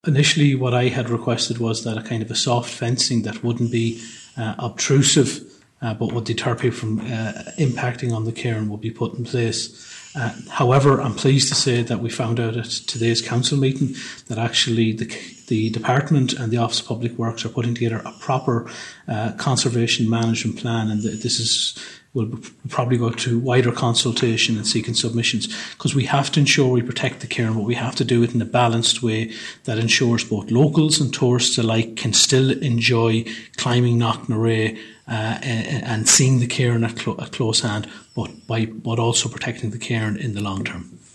Initially, what I had requested was that a kind of a soft fencing that wouldn't be obtrusive, but would deter people from impacting on the cairn would be put in place. However, I'm pleased to say that we found out at today's council meeting that actually the department and the Office of Public Works are putting together a proper conservation management plan, and will probably go to wider consultation and seeking submissions, because we have to ensure we protect the cairn, but we have to do it in a balanced way that ensures both locals and tourists alike can still enjoy climbing Knocknarea and seeing the cairn at close hand, but also protecting the cairn in the long term.